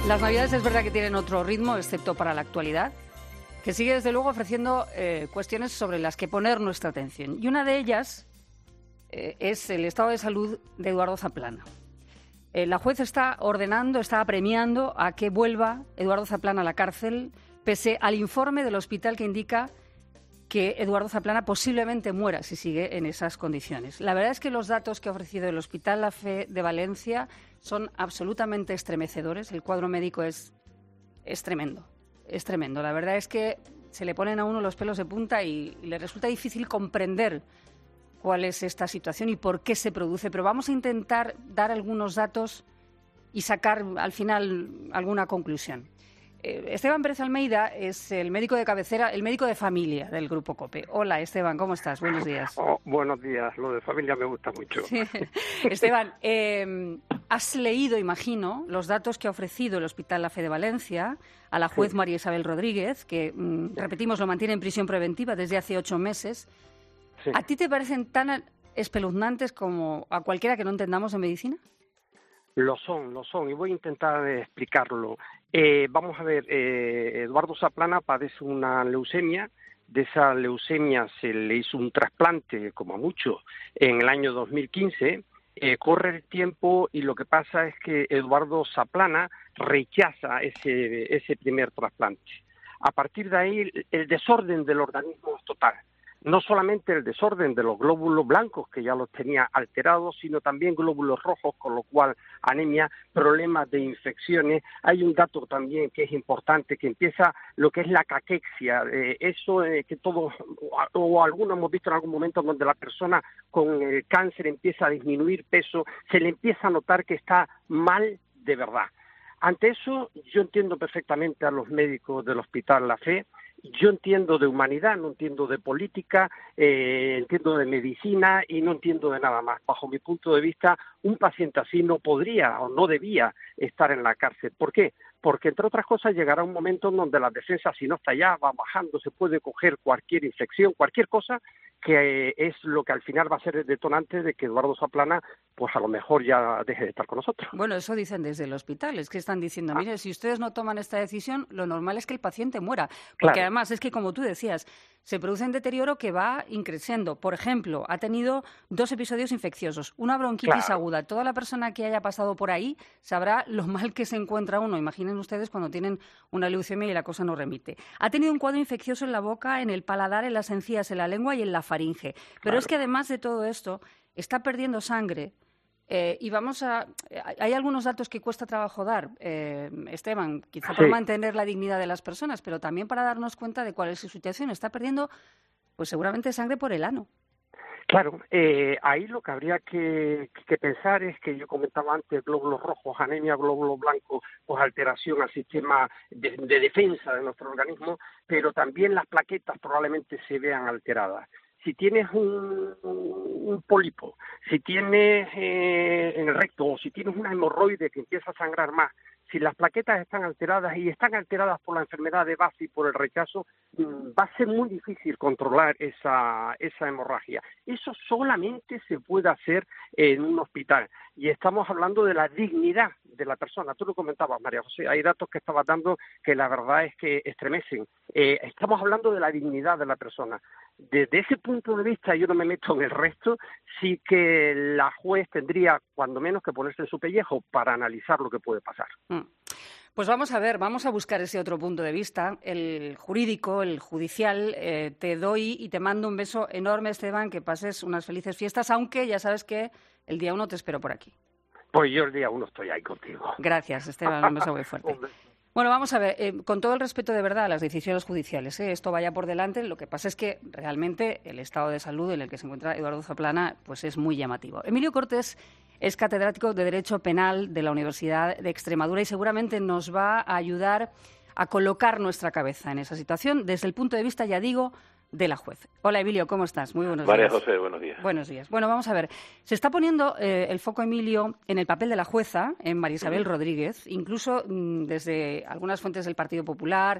Las Navidades es verdad que tienen otro ritmo, excepto para la actualidad, que sigue desde luego ofreciendo cuestiones sobre las que poner nuestra atención. Y una de ellas es el estado de salud de Eduardo Zaplana. La juez está ordenando, está apremiando a que vuelva Eduardo Zaplana a la cárcel, pese al informe del hospital que indica que Eduardo Zaplana posiblemente muera si sigue en esas condiciones. La verdad es que los datos que ha ofrecido el Hospital La Fe de Valencia son absolutamente estremecedores. El cuadro médico es tremendo, es tremendo. La verdad es que se le ponen a uno los pelos de punta y le resulta difícil comprender cuál es esta situación y por qué se produce. Pero vamos a intentar dar algunos datos y sacar al final alguna conclusión. Esteban Pérez Almeida es el médico de cabecera, el médico de familia del Grupo COPE. Hola, Esteban, ¿cómo estás? Buenos días. Buenos días, lo de familia me gusta mucho. Sí. Esteban, has leído, imagino, los datos que ha ofrecido el Hospital La Fe de Valencia a la juez María Isabel Rodríguez, que, repetimos, lo mantiene en prisión preventiva desde hace 8 meses. Sí. ¿A ti te parecen tan espeluznantes como a cualquiera que no entendamos en medicina? Lo son, y voy a intentar explicarlo. Vamos a ver, Eduardo Zaplana padece una leucemia. De esa leucemia se le hizo un trasplante, como a muchos, en el año 2015. Corre el tiempo y lo que pasa es que Eduardo Zaplana rechaza ese primer trasplante. A partir de ahí, el desorden del organismo es total. No solamente el desorden de los glóbulos blancos, que ya los tenía alterados, sino también glóbulos rojos, con lo cual anemia, problemas de infecciones. Hay un dato también que es importante, que empieza lo que es la caquexia, eso que todos o algunos hemos visto en algún momento donde la persona con el cáncer empieza a disminuir peso, se le empieza a notar que está mal de verdad. Ante eso, yo entiendo perfectamente a los médicos del Hospital La Fe. Yo entiendo de humanidad, no entiendo de política, entiendo de medicina y no entiendo de nada más. Bajo mi punto de vista, un paciente así no podría o no debía estar en la cárcel. ¿Por qué? Porque, entre otras cosas, llegará un momento en donde la defensa, si no está ya, va bajando, se puede coger cualquier infección, cualquier cosa, que es lo que al final va a ser el detonante de que Eduardo Zaplana, pues a lo mejor ya deje de estar con nosotros. Bueno, eso dicen desde el hospital, es que están diciendo, mire, si ustedes no toman esta decisión, lo normal es que el paciente muera. Porque además es que, como tú decías, se produce un deterioro que va increciendo. Por ejemplo, ha tenido 2 episodios infecciosos, una bronquitis aguda. Toda la persona que haya pasado por ahí sabrá lo mal que se encuentra uno. Imaginen ustedes cuando tienen una leucemia y la cosa no remite. Ha tenido un cuadro infeccioso en la boca, en el paladar, en las encías, en la lengua y en la faringe. Pero es que además de todo esto, está perdiendo sangre. Y hay algunos datos que cuesta trabajo dar, Esteban, quizá por mantener la dignidad de las personas, pero también para darnos cuenta de cuál es su situación. Está perdiendo, pues seguramente sangre por el ano. Claro, ahí lo que habría que pensar es que yo comentaba antes, glóbulos rojos, anemia, glóbulos blancos, pues alteración al sistema de defensa de nuestro organismo, pero también las plaquetas probablemente se vean alteradas. Si tienes un pólipo, si tienes en el recto o si tienes una hemorroide que empieza a sangrar más, si las plaquetas están alteradas y están alteradas por la enfermedad de base y por el rechazo, va a ser muy difícil controlar esa hemorragia. Eso solamente se puede hacer en un hospital. Y estamos hablando de la dignidad de la persona. Tú lo comentabas, María José, hay datos que estabas dando que la verdad es que estremecen. Estamos hablando de la dignidad de la persona. Desde ese punto de vista, yo no me meto en el resto, sí que la juez tendría, cuando menos, que ponerse en su pellejo para analizar lo que puede pasar. Pues vamos a ver, vamos a buscar ese otro punto de vista, el jurídico, el judicial. Te doy y te mando un beso enorme, Esteban, que pases unas felices fiestas, aunque ya sabes que el día 1 te espero por aquí. Pues yo el día 1 estoy ahí contigo. Gracias, Esteban, un beso muy fuerte. Bueno, vamos a ver, con todo el respeto de verdad a las decisiones judiciales, esto vaya por delante, lo que pasa es que realmente el estado de salud en el que se encuentra Eduardo Zaplana pues es muy llamativo. Emilio Cortés es catedrático de Derecho Penal de la Universidad de Extremadura y seguramente nos va a ayudar a colocar nuestra cabeza en esa situación desde el punto de vista, ya digo, de la juez. Hola, Emilio, ¿cómo estás? Muy buenos días. María José, buenos días. Buenos días. Bueno, vamos a ver. Se está poniendo el foco, Emilio, en el papel de la jueza, en María Isabel Rodríguez, incluso desde algunas fuentes del Partido Popular,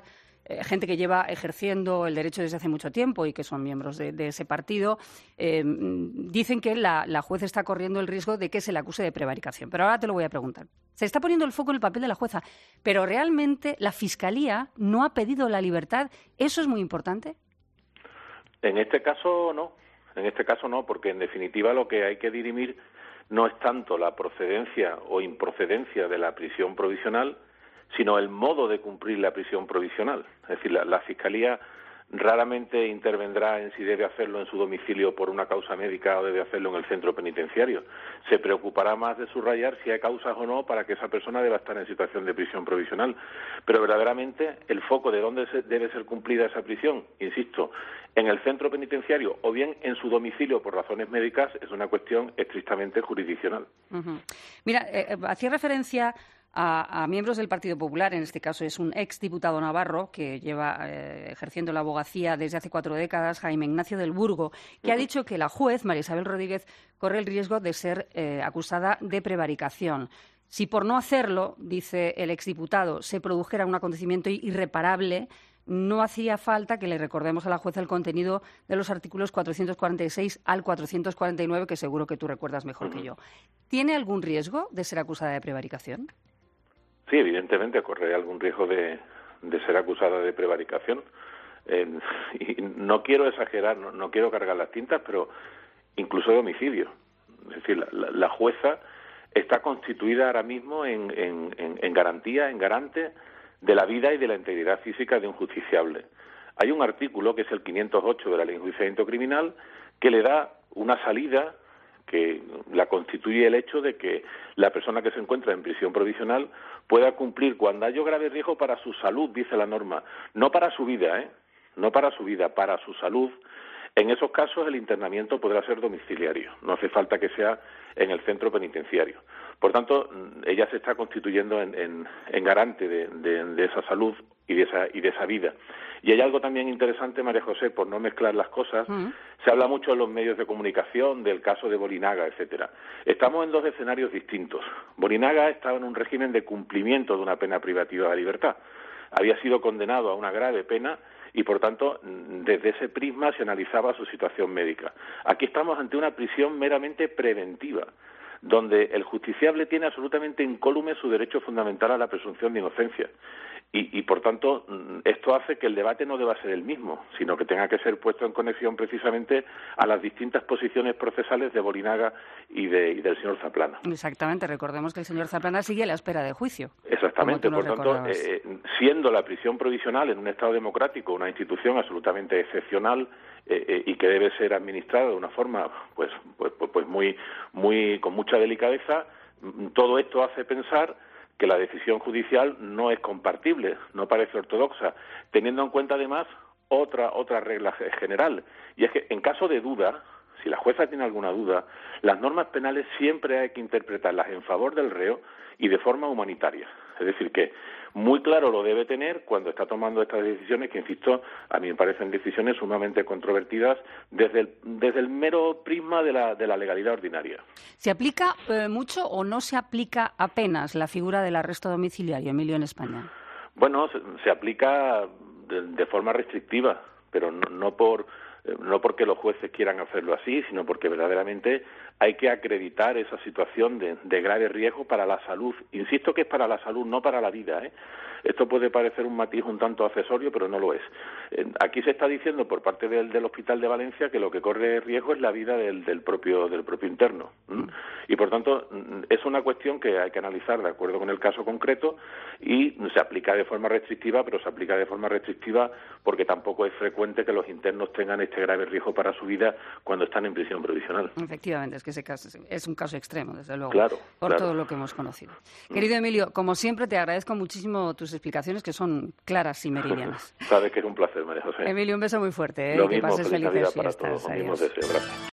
gente que lleva ejerciendo el derecho desde hace mucho tiempo y que son miembros de ese partido, dicen que la juez está corriendo el riesgo de que se le acuse de prevaricación. Pero ahora te lo voy a preguntar. Se está poniendo el foco en el papel de la jueza, pero realmente la Fiscalía no ha pedido la libertad. ¿Eso es muy importante? En este caso no. En este caso no, porque en definitiva lo que hay que dirimir no es tanto la procedencia o improcedencia de la prisión provisional, sino el modo de cumplir la prisión provisional. Es decir, la Fiscalía raramente intervendrá en si debe hacerlo en su domicilio por una causa médica o debe hacerlo en el centro penitenciario. Se preocupará más de subrayar si hay causas o no para que esa persona deba estar en situación de prisión provisional. Pero verdaderamente el foco de dónde debe ser cumplida esa prisión, insisto, en el centro penitenciario o bien en su domicilio por razones médicas, es una cuestión estrictamente jurisdiccional. Uh-huh. Mira, hacía referencia a miembros del Partido Popular, en este caso es un exdiputado navarro que lleva ejerciendo la abogacía desde hace 4 décadas, Jaime Ignacio del Burgo, que ha dicho que la juez, María Isabel Rodríguez, corre el riesgo de ser acusada de prevaricación. Si por no hacerlo, dice el exdiputado, se produjera un acontecimiento irreparable, no hacía falta que le recordemos a la jueza el contenido de los artículos 446 al 449, que seguro que tú recuerdas mejor que yo. ¿Tiene algún riesgo de ser acusada de prevaricación? Sí, evidentemente corre algún riesgo de ser acusada de prevaricación. Y no quiero exagerar, no quiero cargar las tintas, pero incluso de homicidio. Es decir, la jueza está constituida ahora mismo en garantía, en garante de la vida y de la integridad física de un justiciable. Hay un artículo, que es el 508 de la Ley de Enjuiciamiento Criminal, que le da una salida que la constituye el hecho de que la persona que se encuentra en prisión provisional pueda cumplir cuando haya grave riesgo para su salud, dice la norma, no para su vida, no para su vida, para su salud. En esos casos el internamiento podrá ser domiciliario, no hace falta que sea en el centro penitenciario. Por tanto, ella se está constituyendo en garante de esa salud y de esa vida. Y hay algo también interesante, María José, por no mezclar las cosas. Se habla mucho en los medios de comunicación del caso de Borinaga, etcétera. Estamos en 2 escenarios distintos. Borinaga estaba en un régimen de cumplimiento de una pena privativa de libertad. Había sido condenado a una grave pena y, por tanto, desde ese prisma se analizaba su situación médica. Aquí estamos ante una prisión meramente preventiva, donde el justiciable tiene absolutamente incólume su derecho fundamental a la presunción de inocencia. Y, por tanto, esto hace que el debate no deba ser el mismo, sino que tenga que ser puesto en conexión precisamente a las distintas posiciones procesales de Borinaga y del señor Zaplana. Exactamente, recordemos que el señor Zaplana sigue a la espera de juicio. Exactamente, por tanto, siendo la prisión provisional en un Estado democrático una institución absolutamente excepcional y que debe ser administrada de una forma pues muy con mucha delicadeza, todo esto hace pensar que la decisión judicial no es compartible, no parece ortodoxa, teniendo en cuenta además otra regla general, y es que en caso de duda, si la jueza tiene alguna duda, las normas penales siempre hay que interpretarlas en favor del reo y de forma humanitaria. Es decir, que muy claro lo debe tener cuando está tomando estas decisiones, que, insisto, a mí me parecen decisiones sumamente controvertidas desde el mero prisma de la legalidad ordinaria. ¿Se aplica mucho o no se aplica apenas la figura del arresto domiciliario, Emilio, en España? Bueno, se aplica de forma restrictiva, pero no porque los jueces quieran hacerlo así, sino porque verdaderamente hay que acreditar esa situación de grave riesgo para la salud. Insisto que es para la salud, no para la vida, Esto puede parecer un matiz un tanto accesorio, pero no lo es. Aquí se está diciendo por parte del Hospital de Valencia que lo que corre riesgo es la vida del propio interno. Y, por tanto, es una cuestión que hay que analizar de acuerdo con el caso concreto y se aplica de forma restrictiva, pero se aplica de forma restrictiva porque tampoco es frecuente que los internos tengan este grave riesgo para su vida cuando están en prisión provisional. Efectivamente, es que ese caso es un caso extremo, desde luego, claro. todo lo que hemos conocido. Querido Emilio, como siempre, te agradezco muchísimo tus explicaciones, que son claras y meridianas. Sabes que es un placer, María José. Emilio, un beso muy fuerte. Lo que mismo, pases feliz Navidad felices para fiestas. todos. Lo mismo deseo. Gracias.